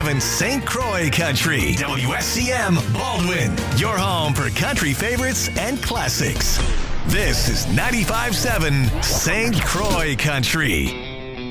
St. Croix Country, WSCM Baldwin, your home for country favorites and classics. This is 95.7 St. Croix Country.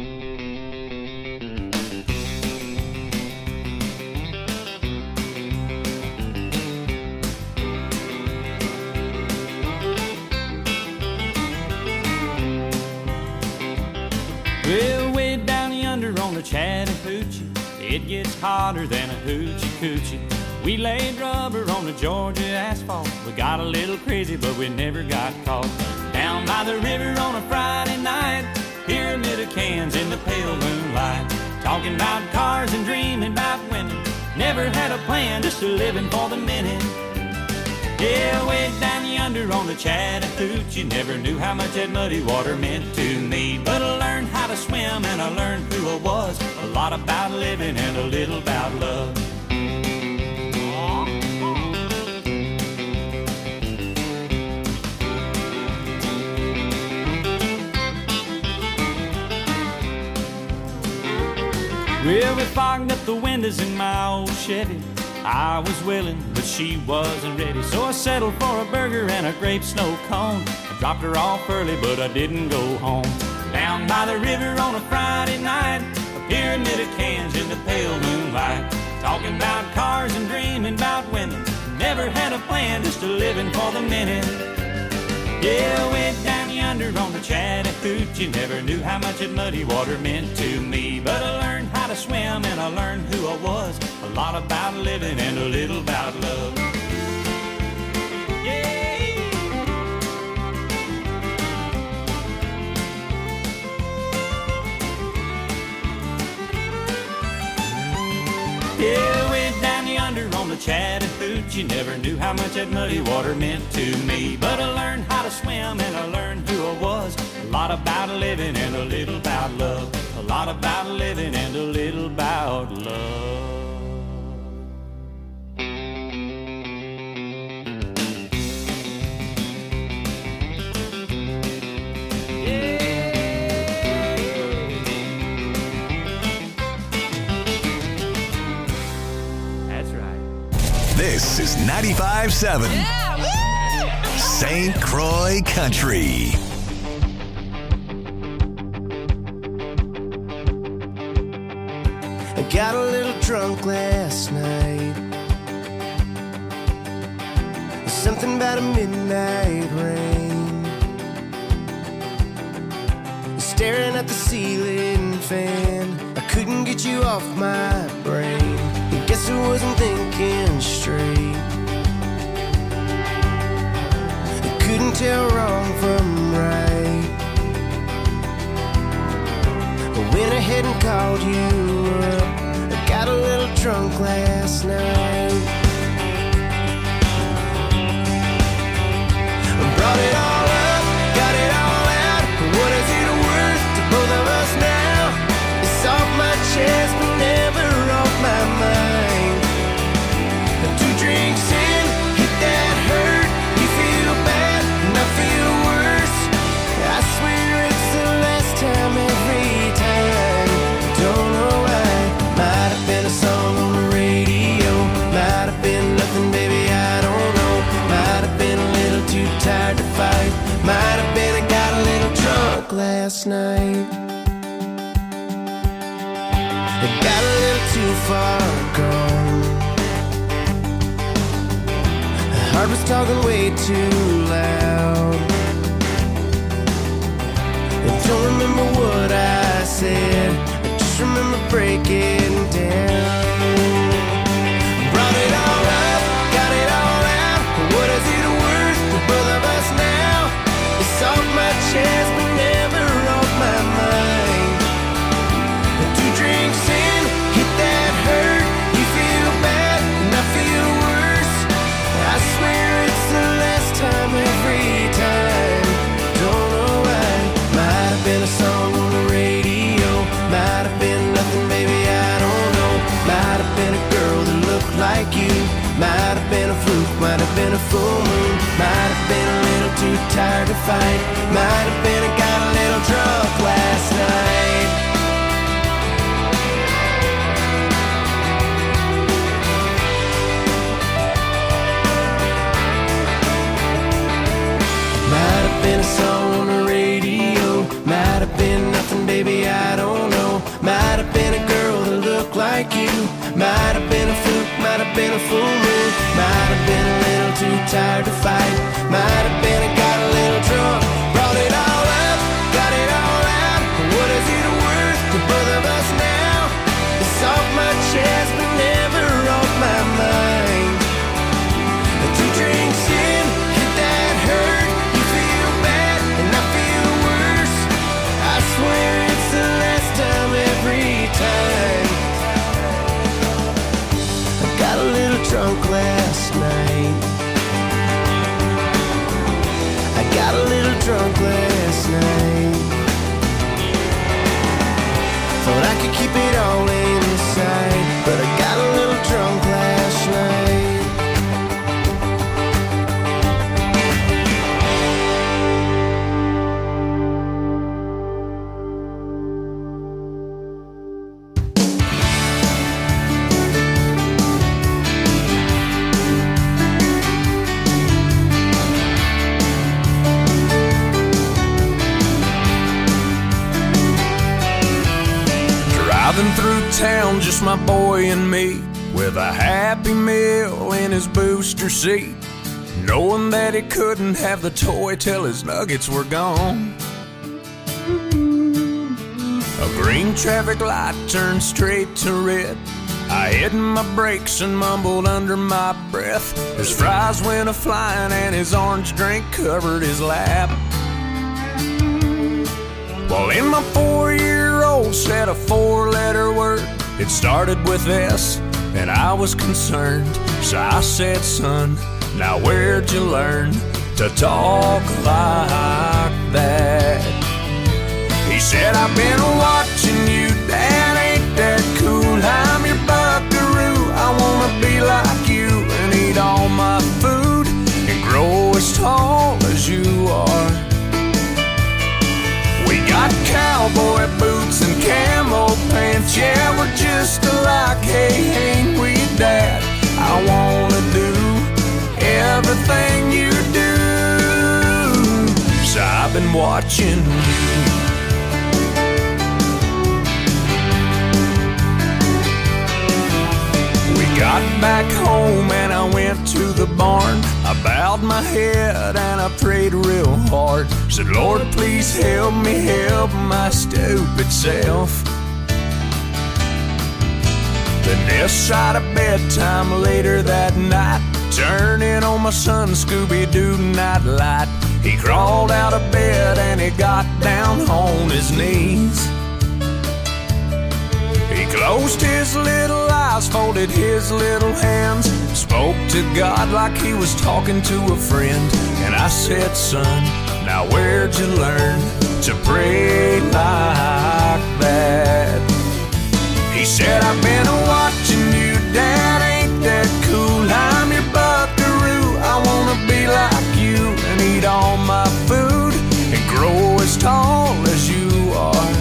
Well, way down yonder on the Chattahoochee, it gets hotter than a hoochie coochie. We laid rubber on the Georgia asphalt. We got a little crazy, but we never got caught. Down by the river on a Friday night, pyramid of cans in the pale moonlight. Talking about cars and dreaming about women. Never had a plan, just a living for the minute. Yeah, way down yonder on the Chattahoochee, never knew how much that muddy water meant to me. But I learned how to swim and I learned who I was. A lot about living and a little about love. Well, we fogged up the windows in my old Chevy. I was willing, but she wasn't ready. So I settled for a burger and a grape snow cone. I dropped her off early, but I didn't go home. Down by the river on a Friday night, a pyramid of cans in the pale moonlight. Talking about cars and dreaming about women. Never had a plan, just a living for the minute. Yeah, way down yonder on the Chattahoochee, never knew how much that muddy water meant to me. But I learned how to swim and I learned who I was. A lot about living and a little about love. Yeah. Yeah, way down yonder on the Chattahoochee, never knew how much that muddy water meant to me. But I learned how to swim and I learned who I was. A lot about living and a little about love. A lot about living and a little about love. This is 95.7 St. Croix Country. I got a little drunk last night. Something about a midnight rain. Staring at the ceiling fan, I couldn't get you off my brain. Guess I wasn't thinking straight. I couldn't tell wrong from right. I went ahead and called you up. I got a little drunk last night. I brought it all up, got it all out. What is it worth to both of us now? It's off my chest but never off my mind. Might have been I got a little drunk last night. I got a little too far gone. The heart was talking way too loud. I don't remember what I said, I just remember breaking down. Brought it all up, got it all out. What is it worth to both of us now? It's off my chest but never off my mind. 2 drinks in, hit that hurt. You feel bad and I feel worse. I swear it's the last time every time. Don't know why. Might have been a song on the radio. Might have been nothing, baby, I don't know. Might have been a girl that looked like you. Might have been a fluke, might have been a full moon. Might have been a little too tired to fight. Might have been I got a little drunk last night. baby, I don't know. Might have been a girl that looked like you. Might have been a fluke, might have been a full moon. Might have been a little too tired to fight. Might have been I got a little drunk. Brought it all up, got it all out. What is it worth to both of us now? It's off my chest but never off my mind. Two drinks in, hit that hurt. You feel bad and I feel worse. I swear it's the last time every time. I got a little drunk last night. I got a little drunk last night. Thought I could keep it all inside, but I got a little drunk last night. Driving through town, just my boy and me, with a Happy Meal in his booster seat, knowing that he couldn't have the toy till his nuggets were gone. A green traffic light turned straight to red. I hit my brakes and mumbled under my breath. His fries went a-flying and his orange drink covered his lap. Well, in my 4-year-old said a 4-letter word. It started with S, and I was concerned. So I said, son, now where'd you learn to talk like that? He said, I've been watching you, Dad, ain't that cool? I'm your buckaroo, I wanna be like you and eat all my food and grow as tall as you are. We got cowboy boots and camo pants, yeah, we're just alike, hey, ain't we, Dad? I wanna do everything you do, so I've been watching you. We got back home and I went to the barn. I bowed my head and I prayed real hard. Said, Lord, please help me help my stupid self. Then this side of bedtime later that night, turning on my son Scooby-Doo nightlight. He crawled out of bed and he got down on his knees. He closed his little eyes, folded his little hands, spoke to God like he was talking to a friend. And I said, son, now where'd you learn to pray like that? He said, I've been watching you, Dad, ain't that cool? I'm your buckaroo, I wanna be like you and eat all my food and grow as tall as you are.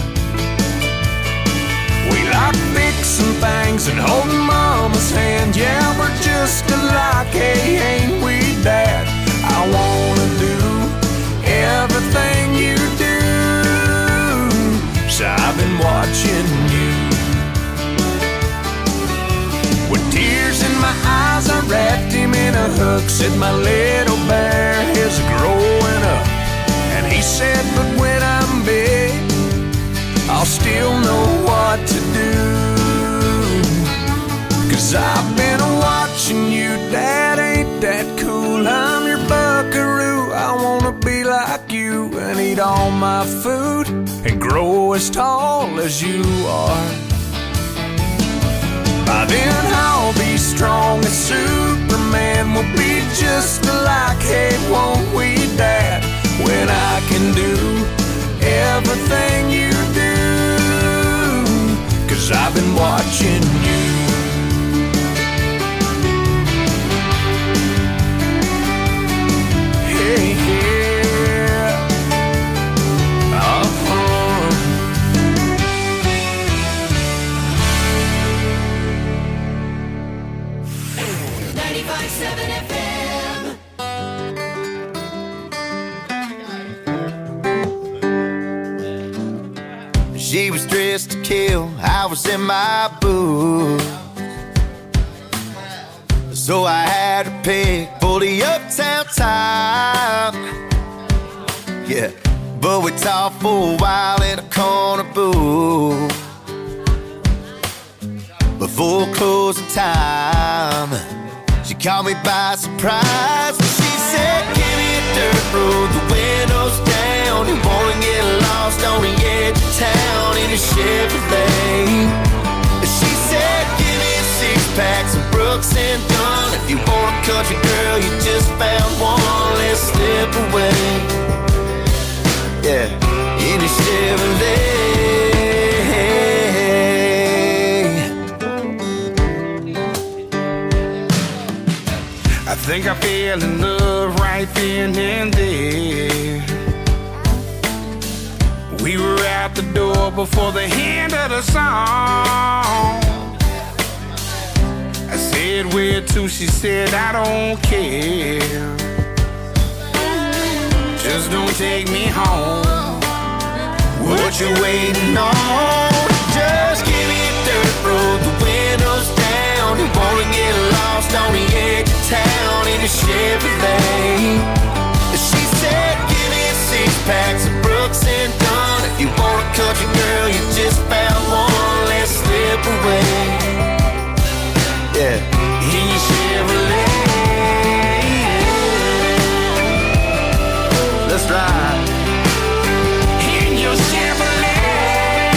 We like fixing things and holding Mama's hand, yeah, we're just alike, hey, ain't we, Dad? I wanna do everything you do, so I've been watching you. With tears in my eyes, I wrapped him in a hook, said my little bear is growing up. And he said, but when I'm big, I'll still know what to do. 'Cause I've been watching you, Dad, ain't that cool? I'm your buckaroo, I wanna be like you and eat all my food and grow as tall as you are. By then I'll be strong as Superman, we'll be just alike, hey, won't we, Dad? When I can do everything you do, 'cause I've been watching you. Hey, yeah. 95.7 FM. She was dressed to kill, I was in my boots. So I had to pick for the uptown time. Yeah, but we talked for a while in a corner booth before closing time. She caught me by surprise. She said, give me a dirt road, the windows down. You wanna get lost on the edge of town in a Chevrolet. She said, give me a six-pack, some Brooks and Dunn. If you want a country girl, you just found one. Let's slip away. Yeah, in a Chevrolet. I think I fell in love right then and there. We were out the door before the end of the song. I said, where to? She said, I don't care. Just don't take me home. What you waiting on? Just give me a dirt road, the windows down. You wanna get lost on the edge of town in a Chevrolet. She said, give me a six-pack, some Brooks and Dunn. If you want a country girl, you just found one. Let's slip away. Yeah, in your Chevrolet. Let's ride. In your Chevrolet.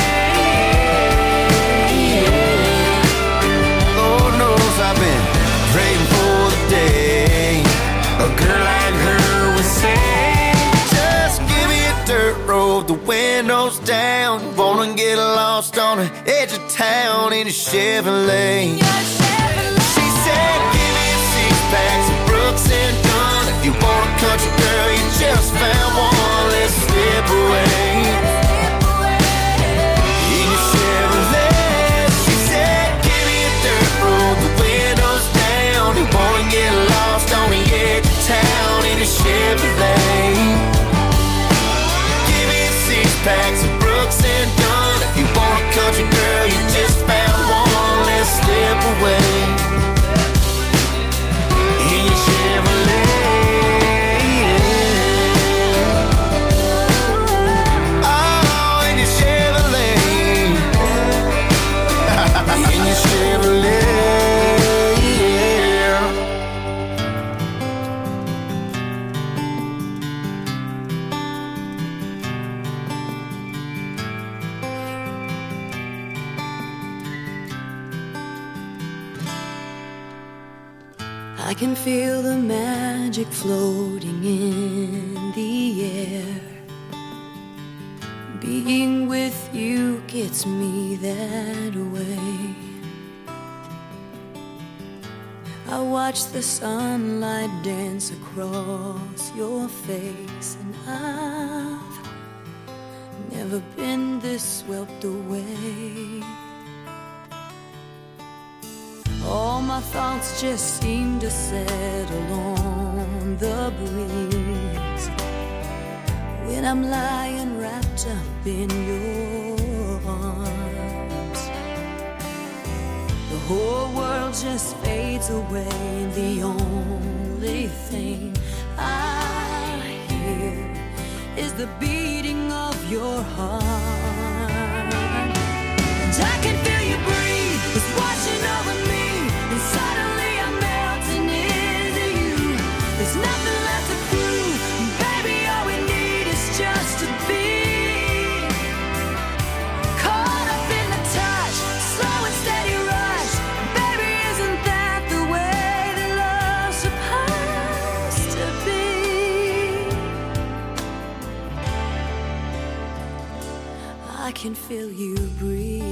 Lord knows I've been praying for the day a girl like her would say, just give me a dirt road, the windows down. Wanna get lost on the edge of town in a Chevrolet. She said, give me a six-pack, some Brooks and Dunn. If you want a country girl, you just found one. Let's slip away. In your Chevrolet. She said, give me a dirt road, the windows down. You wanna get lost on the edge of town in a Chevrolet. Give me a six-pack, some Brooks and Dunn. If you want a country girl, you just found one. Let's slip away. In your Chevrolet. Oh, in your Chevrolet. In your Chevrolet. I can feel the magic floating in the air. Being with you gets me that way. I watch the sunlight dance across your face, and I've never been this swept away. All my thoughts just seem to settle on the breeze when I'm lying wrapped up in your arms. The whole world just fades away, and the only thing I hear is the beating of your heart. And I can feel you breathe, it's washing over me. And suddenly I'm melting into you. There's nothing left to prove. Baby, all we need is just to be caught up in the touch, slow and steady rush. Baby, isn't that the way that love's supposed to be? I can feel you breathe.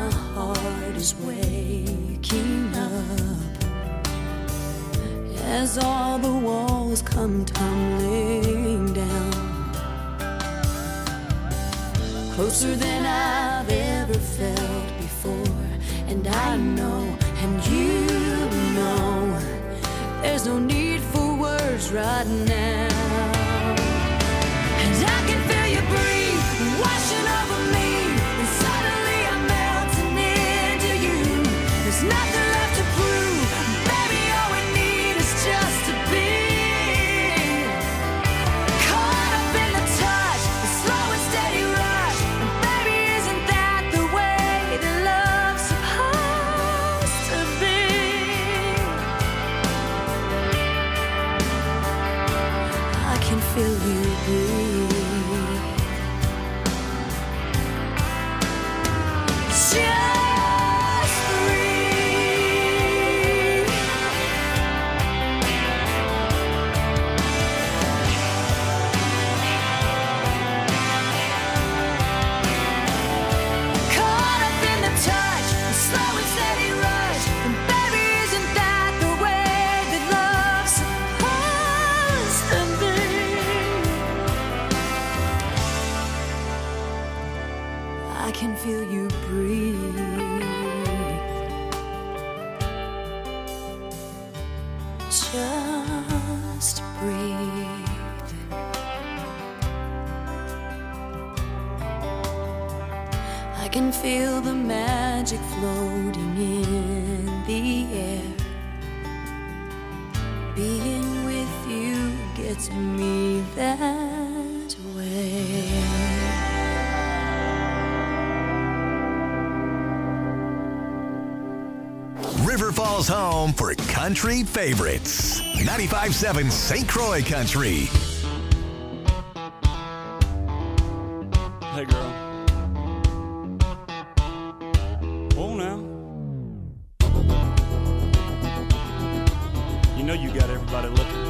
As as all the walls come tumbling down. Closer than I've ever felt before. And I know, and you know, there's no need for words right now. And I can feel you breathe, washing over me. And suddenly I'm melting into you. There's nothing left to prove. Baby, all we need is just to be caught up in the touch, the slow and steady rush. And baby, isn't that the way that love's supposed to be? I can feel you breathe. Just breathe. Caught up in the touch, the slow and steady rush. And baby, isn't that the way that love's supposed to be? I can feel you breathe. Just breathe. I can feel the magic floating in the air. Being with you gets me that way. River Falls home for country favorites. 95.7 St. Croix Country. Hey, girl. Oh, now. You know you got everybody looking.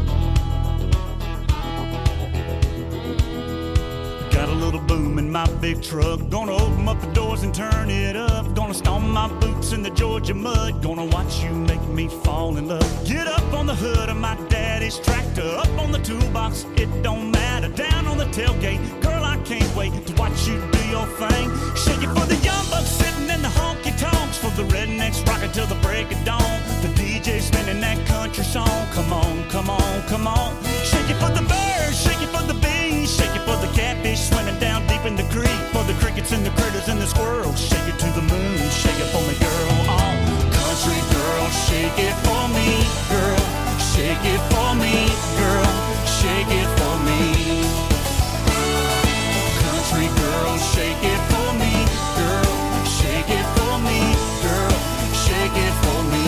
Got a little boom in my big truck. Gonna open up the doors and turn it up. Gonna stomp my boots in the Georgia mud. Gonna watch you make me fall in love. Get up on the hood of my daddy's tractor. Up on the toolbox, it don't matter. Down on the tailgate, girl, I can't wait to watch you do your thing. Shake it for the young bucks sitting in the honky tonks. For the rednecks rocking till the break of dawn. The DJ spinning that country song. Come on, come on, come on. Shake it for the birds, shake it for the bees. Shake it for the catfish swimming down deep in the creek. For the crickets and the critters and the squirrels. Shake it to the moon, shake it for me, girl. Oh, country girl, shake it for me, girl. Shake it for me, girl. Shake it for me. Country girl, shake it for me, girl. Shake it for me, girl. Shake it for me.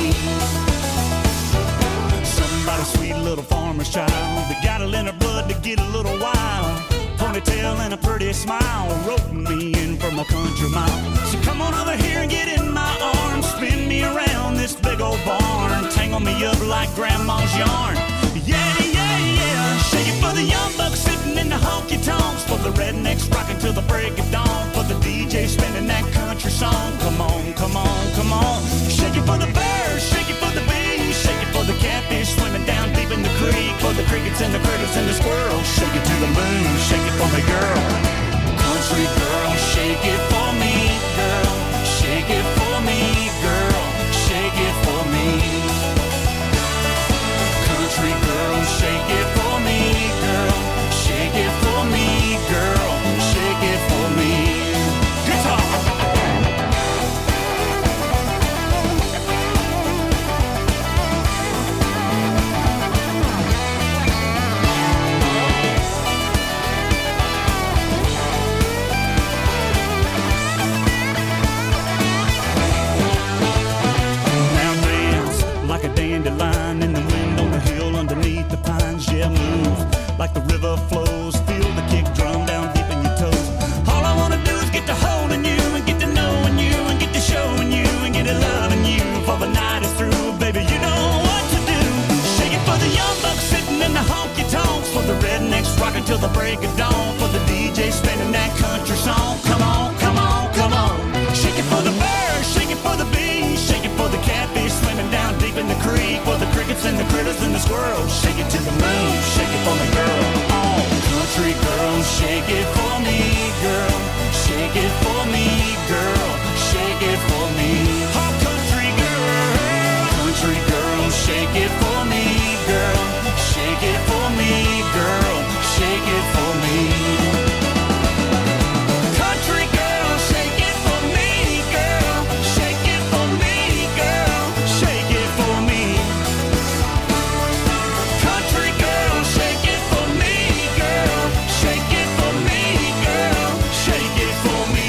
Somebody sweet little farmer's child that got it in her blood to get a little wild. Ponytail and a pretty smile, roping me in from a country mile. So come on over here and get in my arms, spin me around this big old barn, tangle me up like grandma's yarn. Yeah, yeah, yeah. Shake it for the young bucks sitting in the honky tonks. For the rednecks rocking till the break of dawn. For the DJ spinning that country song. Come on, come on, come on. Shake it for the birds, shake it for the bees. Shake it for the catfish swimming down deep in the creek. For the crickets and the critters and the squirrels. Shake it to the moon, shake it for me, girl. Country girl, shake it for me, girl. Shake it for me, girl. Shake it for me. Country girl, shake it for me, girl. Shake it for me, girl. Shake it for me. Guitar. shake it for me, girl. Shake it for me, girl. Shake it for me. Oh, country girl, shake it for me, girl. Shake it for me, girl. Shake it for me. Country girl, shake it for me, girl. Shake it for me, girl. Shake it for me. Country girl, shake it for me, girl. Shake it for me, girl. Shake it for me.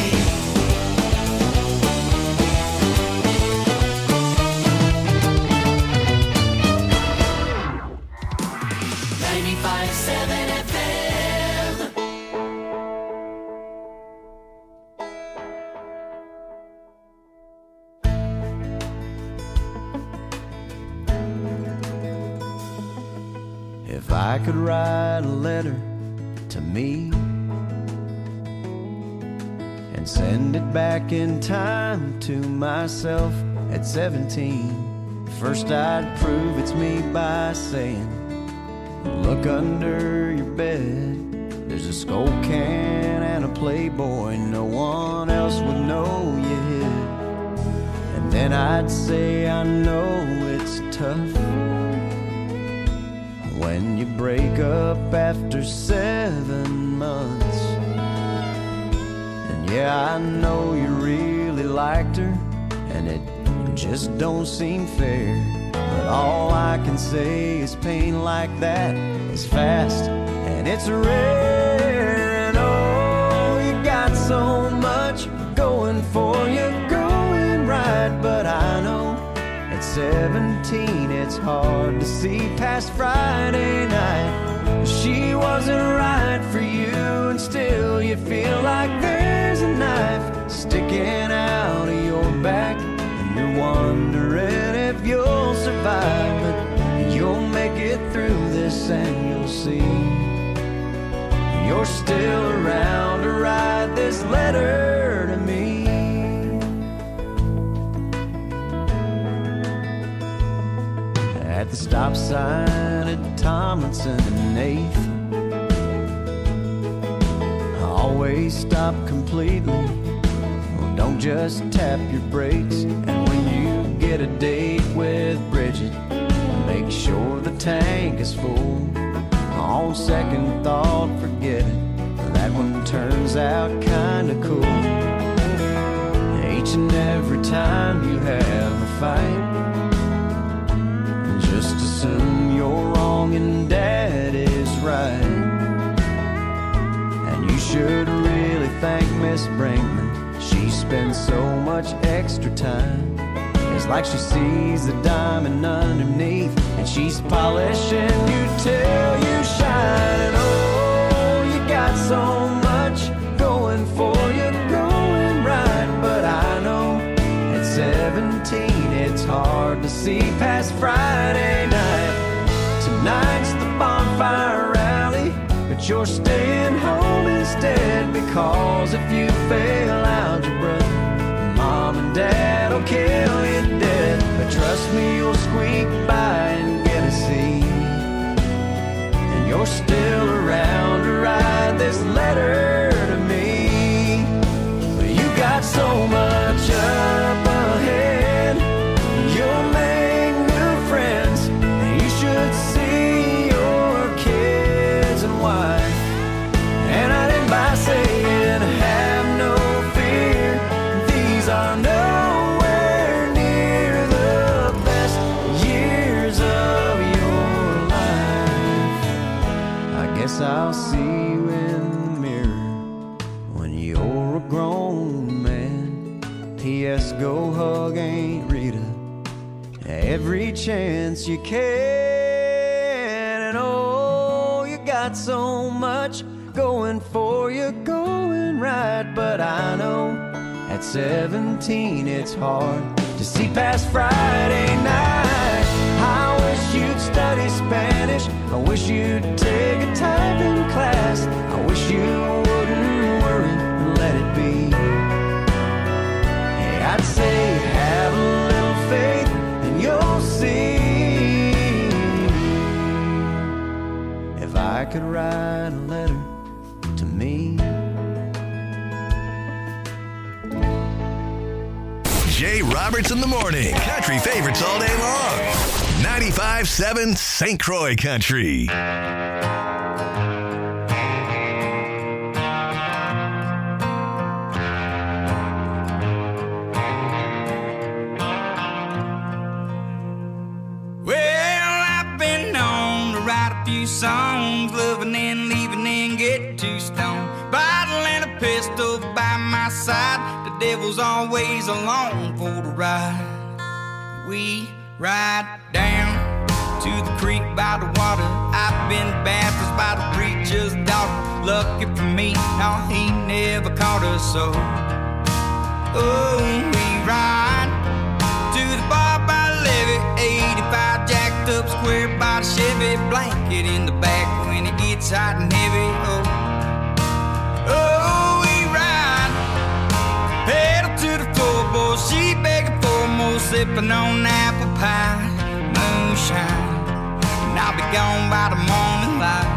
95.7 FM. If I could write a letter to me and send it back in time to myself at 17, first I'd prove it's me by saying, look under your bed, there's a Skull can and a Playboy no one else would know you hid. And then I'd say, I know it's tough when you break up after 7 months. And yeah, I know you really liked her, and it just don't seem fair. But all I can say is pain like that is fast and it's rare. And oh, you got so much going for you, going right. But I know at 17 it's hard to see past Friday night. She wasn't right for you, and still you feel like there's a knife sticking out of your back. You're wondering if you'll survive, but you'll make it through this and you'll see you're still around to write this letter to me. At the stop sign at Tomlinson and 8th, I always stop completely. Don't just tap your brakes. And when you get a date with Bridget, make sure the tank is full. On second thought, forget it, that one turns out kinda cool. Each and every time you have a fight, just assume you're wrong and Dad is right. And you should really thank Miss Brinkman. She spends so much extra time. It's like she sees the diamond underneath, and she's polishing you till you shine. And oh, you got so much going for you, going right. But I know at 17 it's hard to see past Friday night. Tonight's the bonfire rally, but you're staying home instead, because if you fail algebra, Mom and Dad will kill you dead. But trust me, you'll squeak by and get a C, and you're still around to write this letter to me. But you got so much up ahead, you'll make new friends, and you should see your kids and wife. And I didn't by saying have no fear, these are nowhere near the best years of your life. I guess I'll see you in the mirror when you're a grown man. P.S. go hug Aunt Rita every chance you can. And oh, you got so much going for you, going right. But I know at 17 it's hard to see past Friday night. I wish you'd study Spanish, I wish you'd take a typing class, I wish you wouldn't worry and let it be. Hey, I'd say have a little faith and you'll see. If I could write a letter to me, Jay Roberts in the morning. Country favorites all day long. 95.7 St. Croix Country. Songs, loving and leaving and get too stoned. Bottle and a pistol by my side. The devil's always along for the ride. We ride down to the creek by the water. I've been baptized by the preacher's daughter. Lucky for me, no, he never caught us so. Oh, we ride to the bar by the levee. 85 jacked up square by the Chevy. Blanket in the back when it gets hot and heavy. Oh, we ride. Pedal to the floorboard. She begging for more, sipping on apple pie, moonshine. And I'll be gone by the morning light.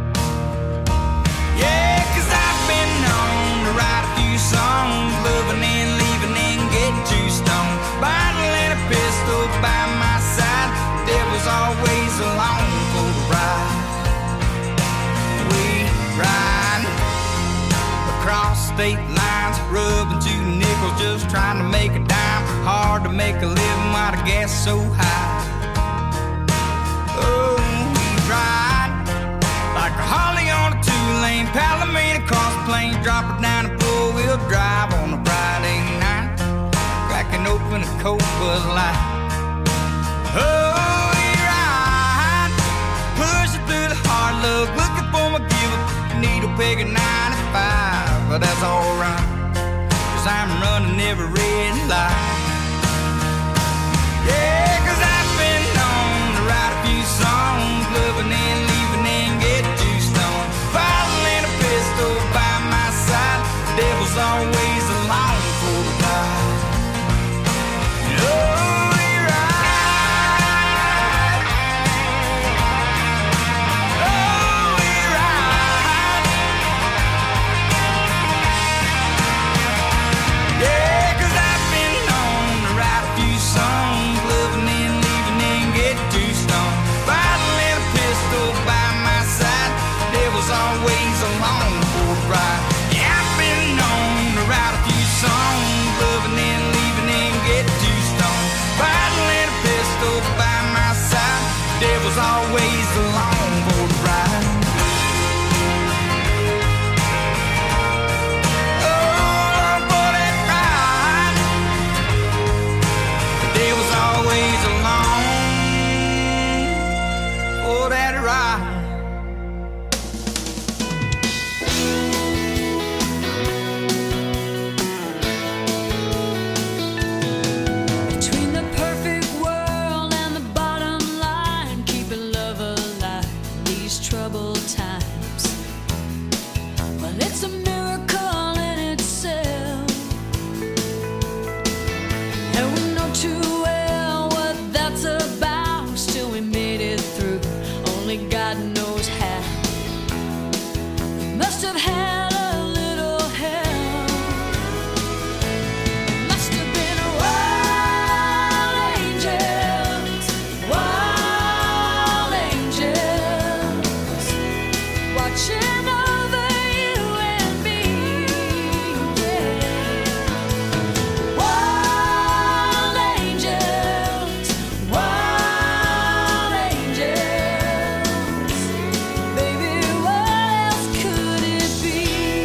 Yeah, 'cause I've been known to write a few songs, loving and leaving and get too stoned. Bottle and a pistol by my side. The devil's always along for the ride. We ride across state lines, rubbing 2 nickels, just trying to make a dime. Hard to make a living while the gas is so high. Oh, we ride like a Harley on a 2-lane, Palomino cross plane, drop it down and 4-wheel drive on a Friday night, cracking open a Coke Bud Light. Oh, we ride, pushing through the hard luck, looking for my give-up, needle peg at 95, but that's alright, 'cause I'm running every red light. Yeah, 'cause I've been known to write a few songs, loving and leaving and get too stoned. Bottle and a pistol by my side. The devil's always along for the ride. Oh, we ride. Oh, we ride. Yeah, 'cause I've been known to write a few songs, loving and leaving and get too stoned. Bottle and a pistol by my side. The devil's always along for the ride. Yeah, I've been known to write a few songs, loving and leaving and get too stoned. Bottle and a pistol by my side. The devil's always along for the ride. Oh, for that ride. The devil's always along for that ride. Between the perfect world and the bottom line, keeping love alive in these troubled times. Well, it's a miracle in itself, and we know too well what that's about. Still, we made it through. Only God knows how. We must have had a little help. Must have been wild angels, watching over you and me. Yeah. Wild angels, baby, what else could it be?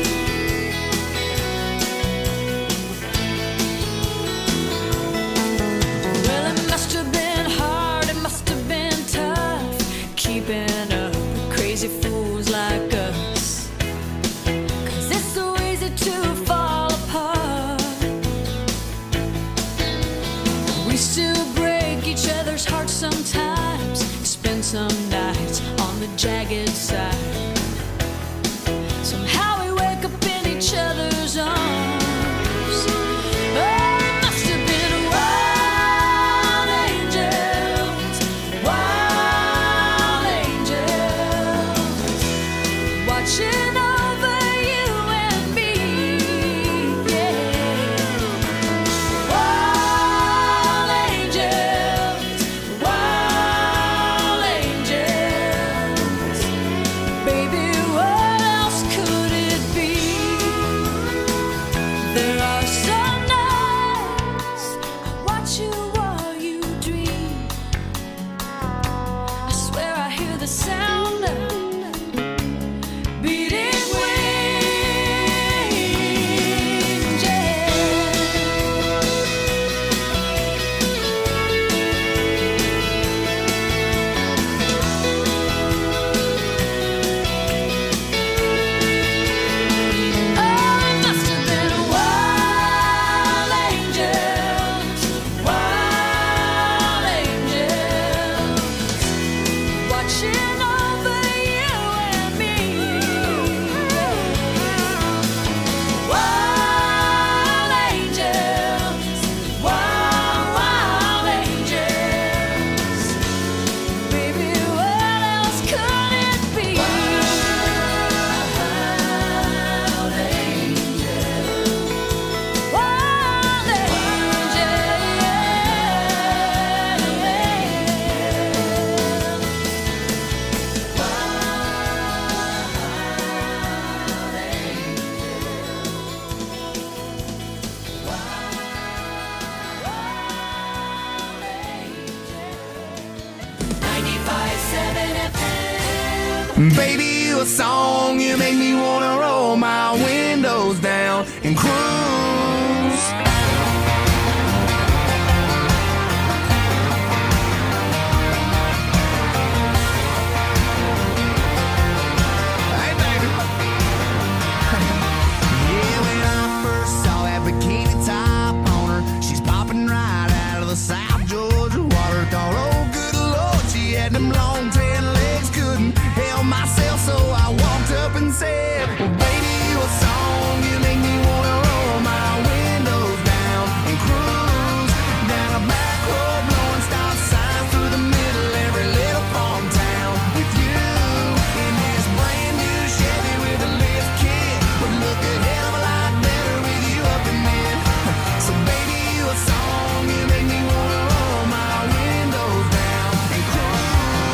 Well, it must have been hard, it must have been tough, keeping up with crazy fools like us. 'Cause it's so easy to fall apart. We still break each other's hearts sometimes, spend some nights on the jagged side. Somehow we wake up in each other's arms. Oh, it must have been wild angels, watching over you and me. Yeah. Wild Baby, you a song, you make me wanna roll my windows down and cruise. Hey, baby. Yeah, when I first saw that bikini top on her, she's popping right out of the South Georgia water. Thought, oh, good Lord, she had them long tan legs, couldn't help myself, so I walked up and said, well, baby, you a song, you make me wanna roll my windows down and cruise down a back road, blowing stop signs through the middle every little farm town with you in this brand new Chevy with a lift kit. Would look a hell of a lot better with you up in it. So baby, you a song, you make me wanna roll my windows down and cruise.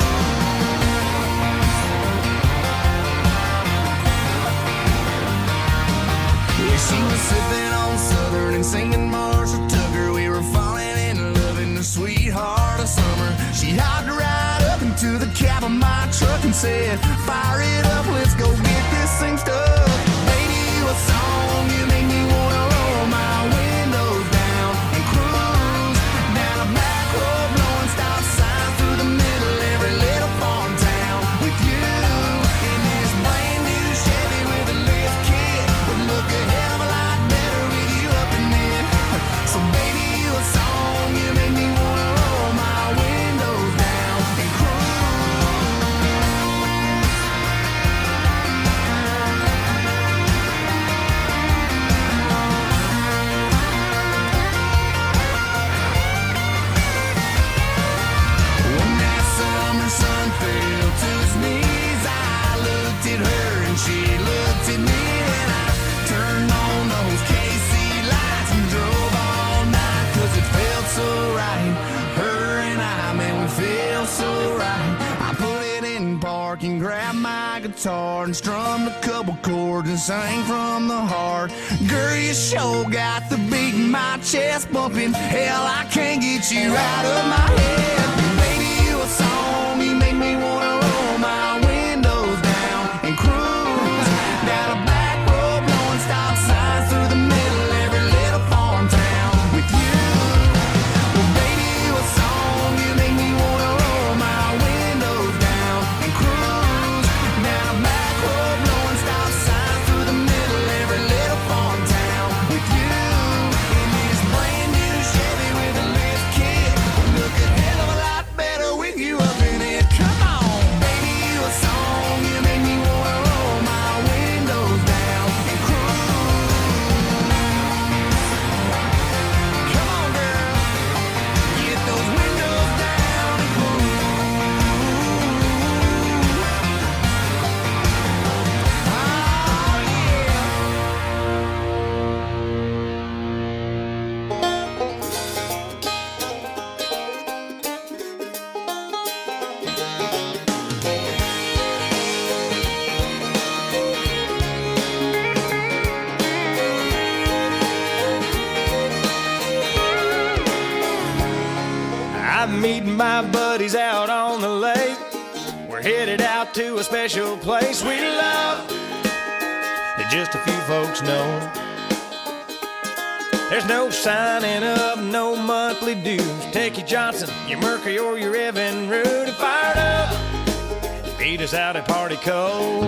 Yeah, she was sipping on Southern and singing Marshall Tucker. We were falling in love in the sweetheart of summer. She hopped right up into the cab of my truck and said, fire it up, let's go get this thing stuck. Baby, you a song, you make me wanna roll my windows down and cruise down a back road, blowing stop signs through the middle every little farm town with you in this brand new Chevy with a lift kit. Would look a hell of a lot better with you up in it. So baby, you a song, you make me wanna roll my windows down and cruise. When that summer sun fell to its knees, I looked at her and she looked at me, and I turned on those KC lights and drove all night, 'cause it felt so right. Her and I, man, we feel so right. I put it in park and grabbed my guitar and strummed a couple chords and sang from the heart. Girl, you sure got the beat in my chest bumping. Hell, I can't get you out of my head. Baby, you a song, you make me wanna roll my windows down and cruise down a back road, blowing stop signs through the middle every little farm town with you. Well, baby, you a song, you make me wanna roll my windows down and cruise down a back road, blowing stop signs through the middle every little farm town with you in this brand new Chevy with a lift kit. Would look a hell of a lot better with you up in it. Come on, baby, you a song, you make me wanna roll my windows down and cruise. Come on, girl, get those windows down and cruise. Oh, yeah. I'm meeting my buddies out on the lake. We're headed out to a special place we love that just a few folks know. There's no signing up, no monthly dues. Take your Johnson, your Mercury, or your Evan Rude and fired up. Meet us out at Party Cove.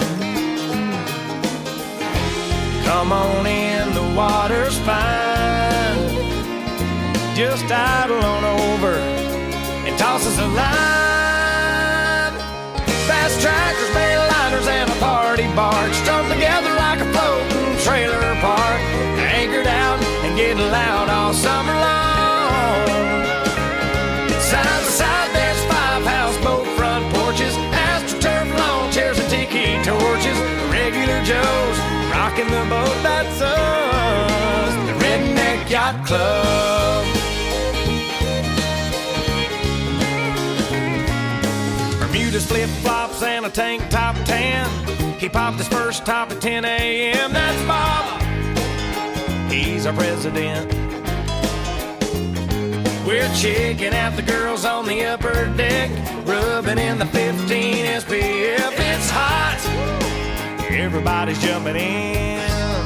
Come on in, the water's fine. Just idle on over and toss us a line. Fast tractors, mainliners, and a party barge strung together like a floating trailer park. Anchored out and getting loud all summer long. Side by side, there's 5 houseboat front porches, AstroTurf lawn chairs and tiki torches. Regular Joes rocking the boat, that's us, the Redneck Yacht Club. Bermuda's flip-flops and a tank top tan. He popped his first top at 10 a.m. That's Bob, he's our president. We're checking out the girls on the upper deck, rubbing in the 15 SPF. It's hot, everybody's jumping in.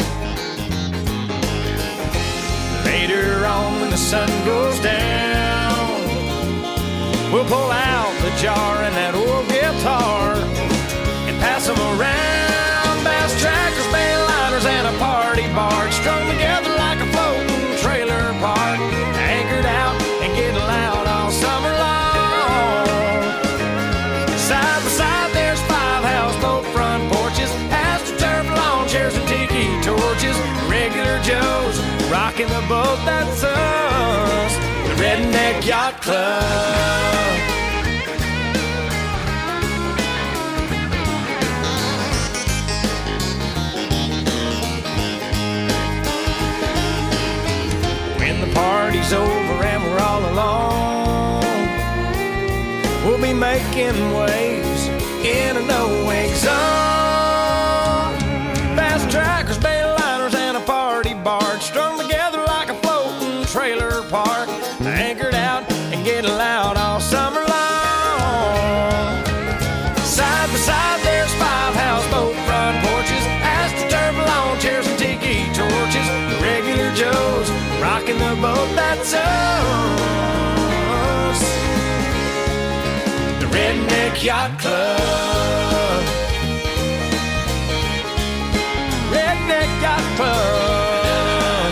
Later on when the sun goes down, we'll pull out the jar and that old guitar and pass them around. Bass trackers, bayliners, and a party barge strung together like a floating trailer park, anchored out and getting loud all summer long. Side by side there's 5 houseboat front porches, astroturf lawn chairs and tiki torches, regular Joes rocking the boat, that's us, the Redneck Yacht Club. When the party's over and we're all alone, we'll be making waves in a no-wake zone. Fast trackers, bayliners, and a party barge strung together like a floating trailer park, anchored out and getting loud all summer long. Side by side there's 5 houseboat front porches, astroturf lawn chairs and tiki torches, the regular Joes rocking the boat, that's us, the Redneck Yacht Club. Redneck Yacht Club.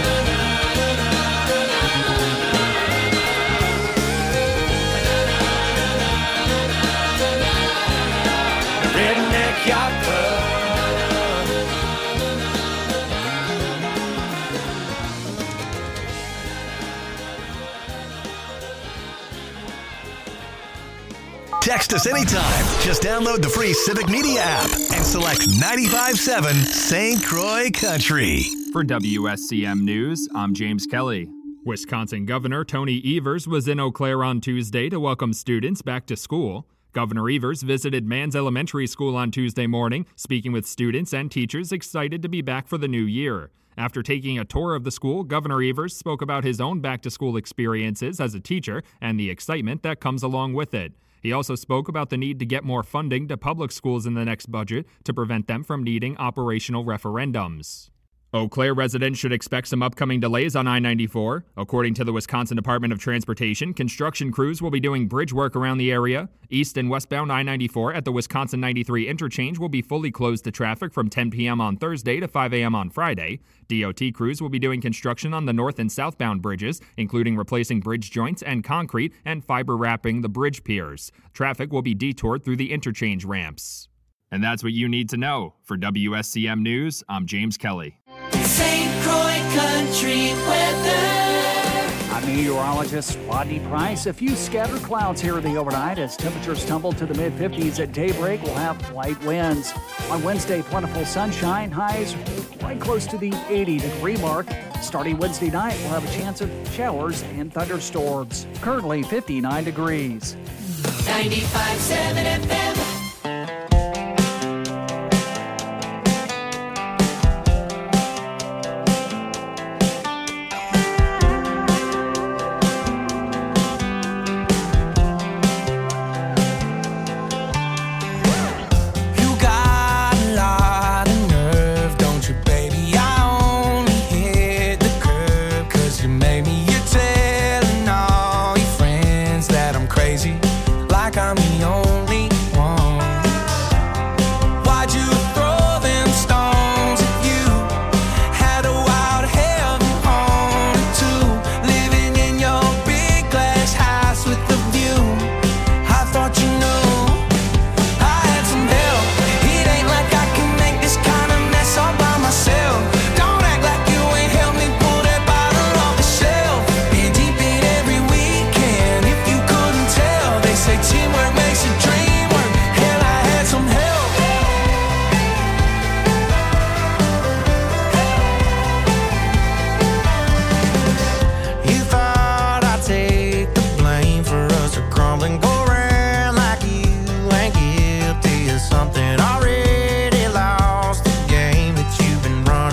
The Redneck Yacht Club. Text us anytime. Just download the free Civic Media app and select 95.7 St. Croix Country. For WSCM News, I'm James Kelly. Wisconsin Governor Tony Evers was in Eau Claire on Tuesday to welcome students back to school. Governor Evers visited Manns Elementary School on Tuesday morning, speaking with students and teachers excited to be back for the new year. After taking a tour of the school, Governor Evers spoke about his own back-to-school experiences as a teacher and the excitement that comes along with it. He also spoke about the need to get more funding to public schools in the next budget to prevent them from needing operational referendums. Eau Claire residents should expect some upcoming delays on I-94. According to the Wisconsin Department of Transportation, construction crews will be doing bridge work around the area. East and westbound I-94 at the Wisconsin 93 interchange will be fully closed to traffic from 10 p.m. on Thursday to 5 a.m. on Friday. DOT crews will be doing construction on the north and southbound bridges, including replacing bridge joints and concrete and fiber wrapping the bridge piers. Traffic will be detoured through the interchange ramps. And that's what you need to know. For WSCM News, I'm James Kelly. St. Croix Country weather. I'm meteorologist Rodney Price. A few scattered clouds here in the overnight as temperatures tumble to the mid-50s at daybreak. We'll have light winds. On Wednesday, plentiful sunshine. Highs right close to the 80-degree mark. Starting Wednesday night, we'll have a chance of showers and thunderstorms. Currently 59 degrees. 95.7 FM.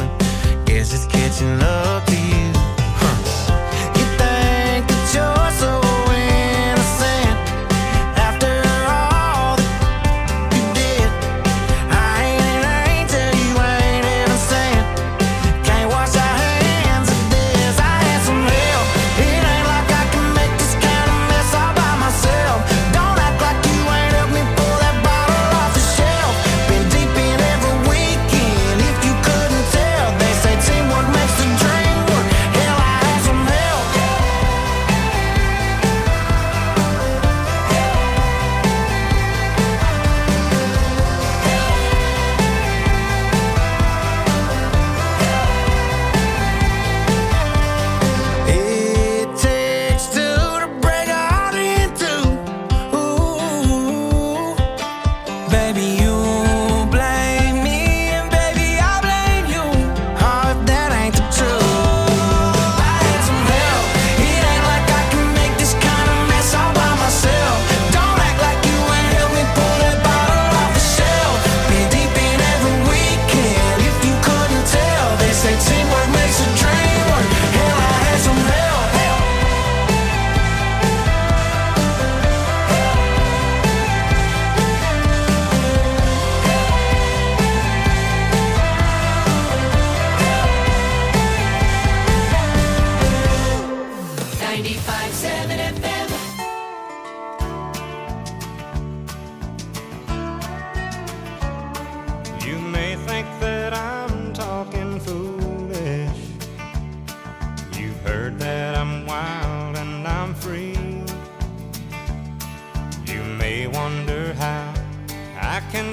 catching up to you. You think that you're so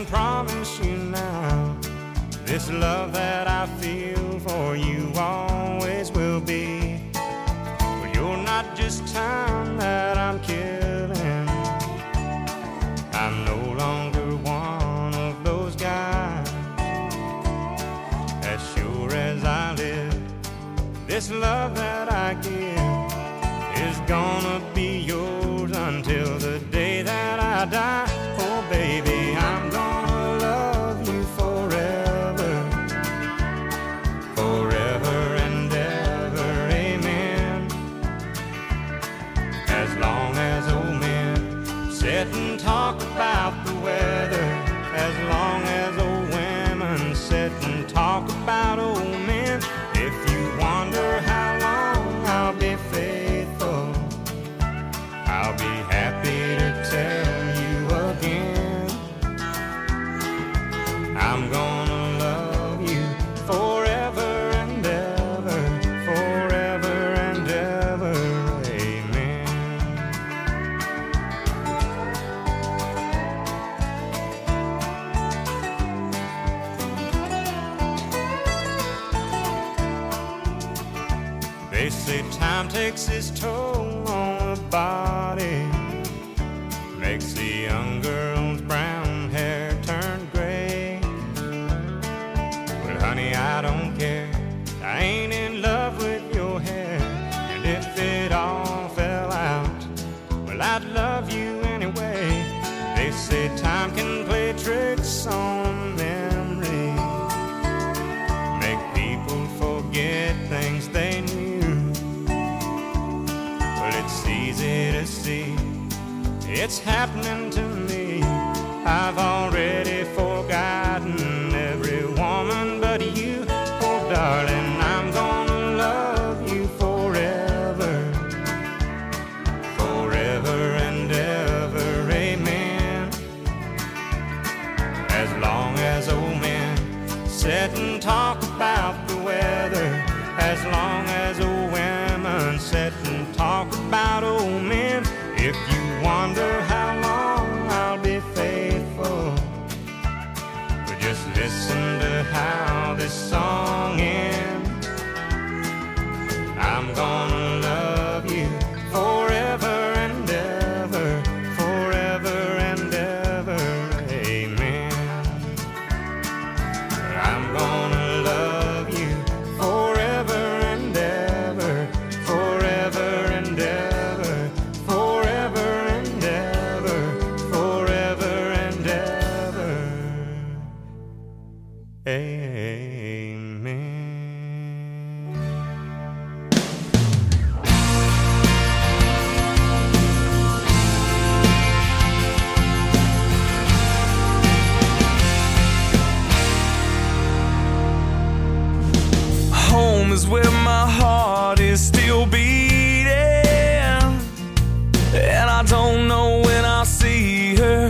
promise you now, this love that I feel for you always will be. Well, you're not just time that I'm killing. I'm no longer one of those guys. As sure as I live, this love that I give is gonna be yours until the day that I die. Oh baby, I'm gonna love you forever, forever and ever, amen. As long as old men sit and talk about the weather, as long as old women sit and talk about old men. If you wonder how long I'll be faithful, I'll be happy to tell you again. I'm gonna love you forever and ever, forever and ever, amen. They say time takes its toll on the body, makes the young girl's brown hair turn gray. Well, honey, I don't care. I ain't in love with your hair. And if it all fell out, well, I'd love you anyway. They say time can play tricks on memory, make people forget things they knew. Well, it's easy to see it's happening to me. I've already forgotten every woman but you. Oh, darling, I'm gonna love you forever, forever and ever, amen. As long as old men sit and talk about the weather, as long as old women sit and talk about old men. If you wonder how long I'll be faithful, but just listen to how this song ends. I'm gonna love you forever and ever, forever and ever, amen. I'm gonna love you forever and ever, forever and ever, forever and ever, forever and ever, amen. Home is where my heart is still beating, and I don't know when I'll see her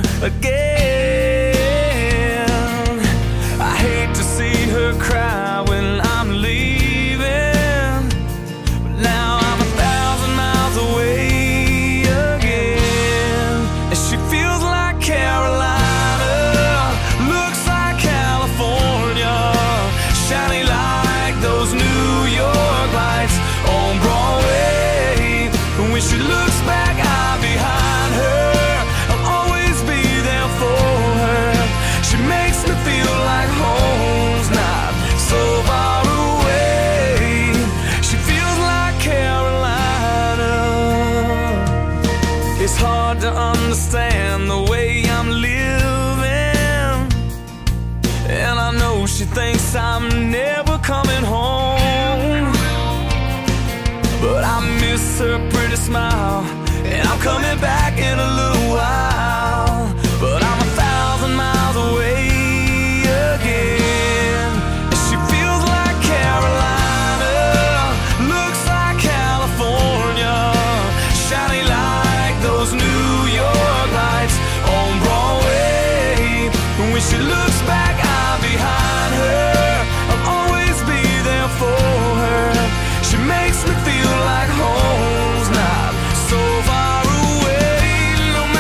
again. I hate to see her cry when I'm leaving, but now I'm 1,000 miles away again. And she feels like Carolina, looks like California, shiny like those New York lights on Broadway. When she looks back, I'm behind her. I'll always be there for her. She makes me feel like home's not so far away. She feels like Carolina. It's hard to understand the way I'm living, and I know she thinks I'm never coming home. But I miss her pretty smile, and I'm coming back in a little while. But I'm 1,000 miles away again. And she feels like Carolina, looks like California, shiny like those New York lights on Broadway. When she looks back, I'm behind her. I'll always be there for her. She makes me feel like home's not so far away. No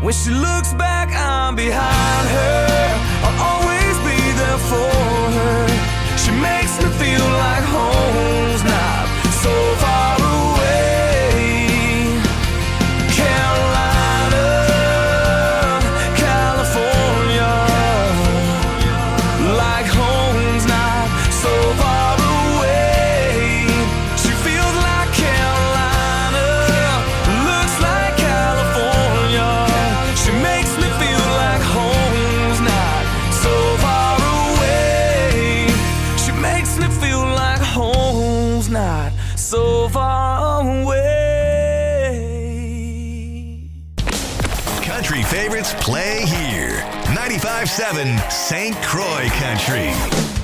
When she looks back, I'm behind her. I'll always be there for her. She makes me feel like home's not so far away. Carolina, California, like home's not so far away. She feels like Carolina, looks like California. She makes me feel like home's not so far away. She makes me feel like home's not so far away. Country favorites play here. 95.7 St. Croix Country.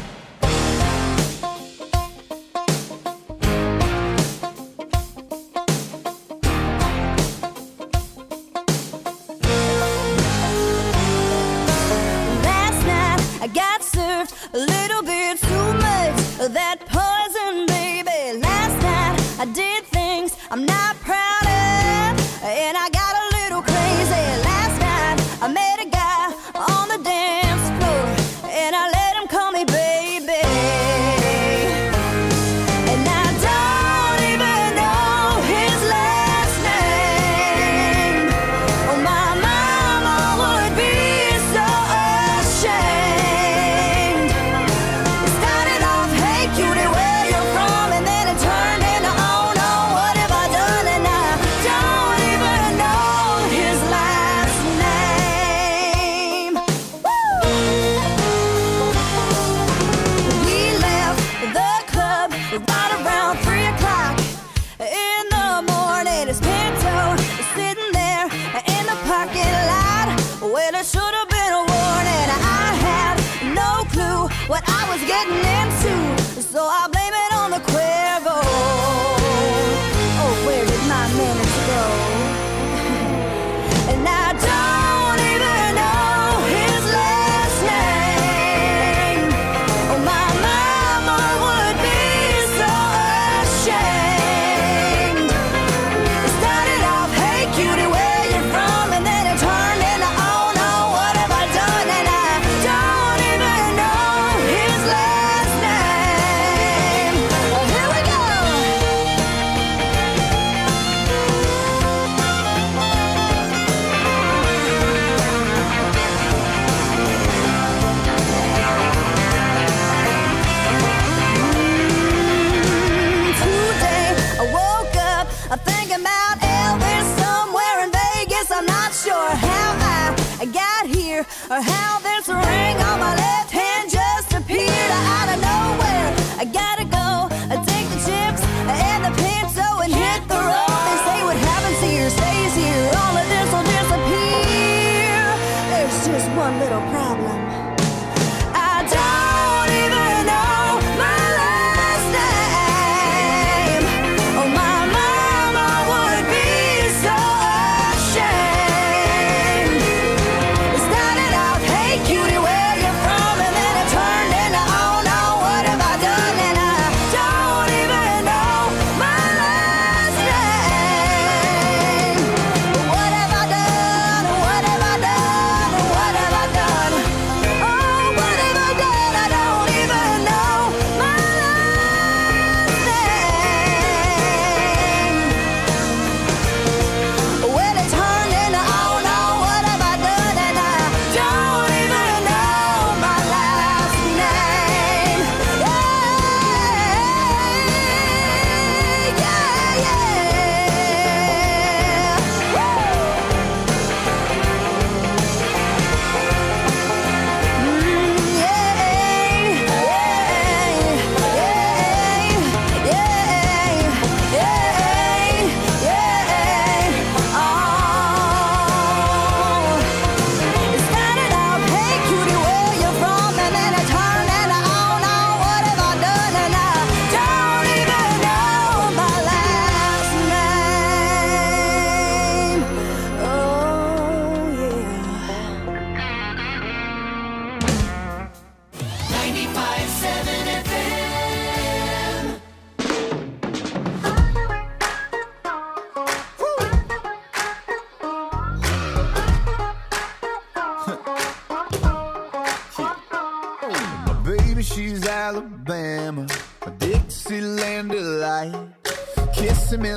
Last night I got served a little bit too much of that poison, baby. Last night I did things I'm not proud of, and I got a little crazy. Last night I met a guy on the dance floor, and I let him call me baby. And I don't even know his last name. Oh, my mama would be so ashamed. It started off, hey cutie, where you from? And then it turned into, oh no, what have I done? And I don't even know his last name. Woo! We left the club right around 3 o'clock in the morning. His Pinto was sitting there in the parking lot. Well, it should have been a warning. I had no clue what I was getting into, so I blame it on the Cuervo. Oh, where did my minutes go? And I don't even know his last name. Oh, my mama would be so ashamed. It started off, hey cutie, where you from? And then it turned into, oh no, what have I done? And I don't even know his last name. Well, here we go. Today I woke up thinking about Elvis somewhere in Vegas. I'm not sure how I got here or how this ring on my left hand just appeared out of nowhere. I gotta go take the chips and the Pinto and hit the road. They say what happens here stays here. All of this will disappear. There's just one little problem. I don't even know my last name. Oh, my mama would be so ashamed. It started off, hey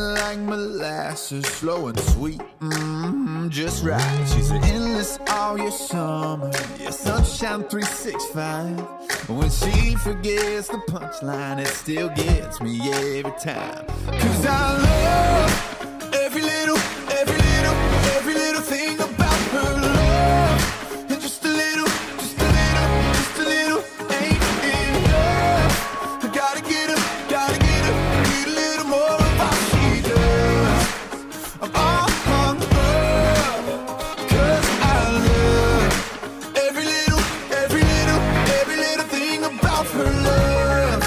like molasses, slow and sweet, just right. She's endless all your summer, yeah, sunshine 365. When she forgets the punchline, it still gets me every time. 'Cause I love every little thing about her love. And just a little ain't enough. I gotta get her, need a little more of what she does. I'm all hung up, 'cause I love every little thing about her love.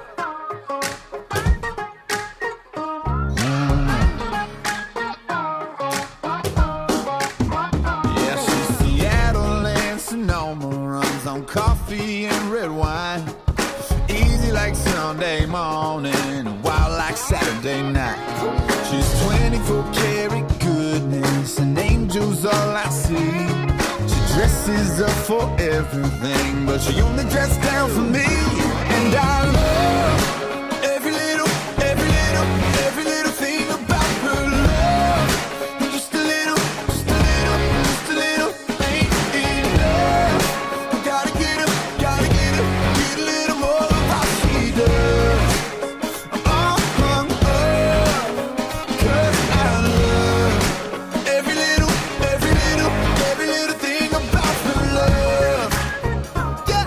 Yeah, she's Seattle and Sonoma, runs on coffee and red wine. Easy like Sunday morning, wild like Saturday night. She's 24 karat goodness, and angels all I see. She dresses up for everything, but she only dressed down for me. And I love every little thing about her love. And just a little ain't enough. I gotta get her, need a little more of what she does. I'm all hung up, 'cause I love every little thing about her love. Yeah.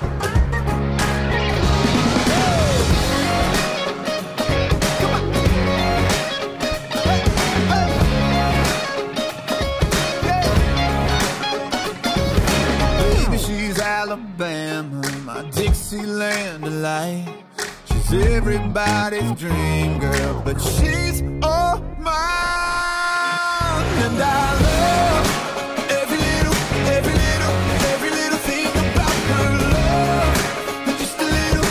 Baby, she's Alabama, my Dixieland delight. She's everybody's dream girl, but she's all mine. And I love every little thing about her love. And just a little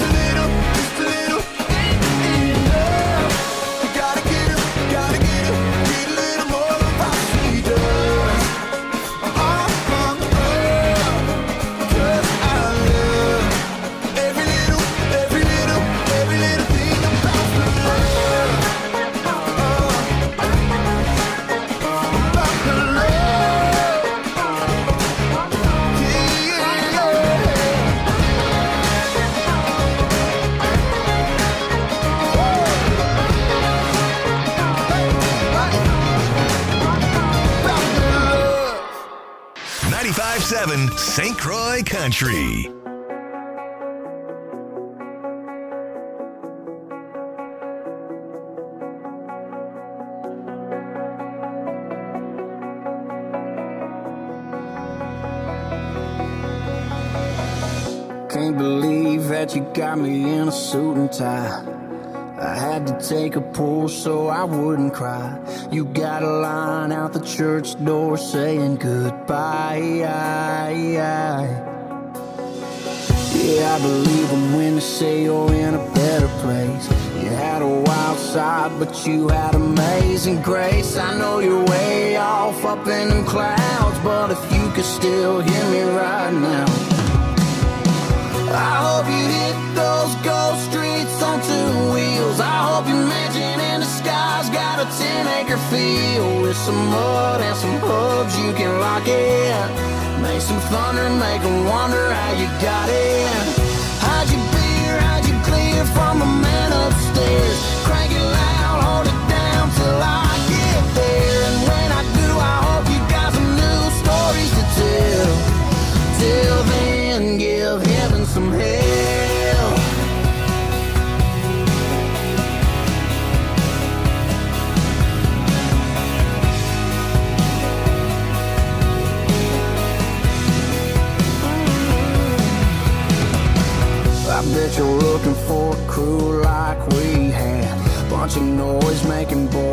ain't enough. I gotta get her, need a little more of what she does. I'm all hung up, 'cause I love every little thing about her love. About her love. About her love. 95.7 St. Croix Country. Can't believe that you got me in a suit and tie. I had to take a pull so I wouldn't cry. You got a line out the church door saying goodbye. Yeah, I believe them when they say you're in a better place. You had a wild side, but you had amazing grace. I know you're way off up in them clouds, but if you could still hear me right now, I hope you hit those ghost streets on two wheels. I hope your mansion in the sky's got a 10-acre field with some mud and some hubs you can lock in. Make some thunder, make them wonder how you got in. Hide your beer, hide you clear from the man upstairs. Crank it loud, hold it down till I get there. And when I do, I hope you got some new stories to tell. Till then, give heaven some hell. I bet you're looking for a crew like we had. Bunch of noise making boys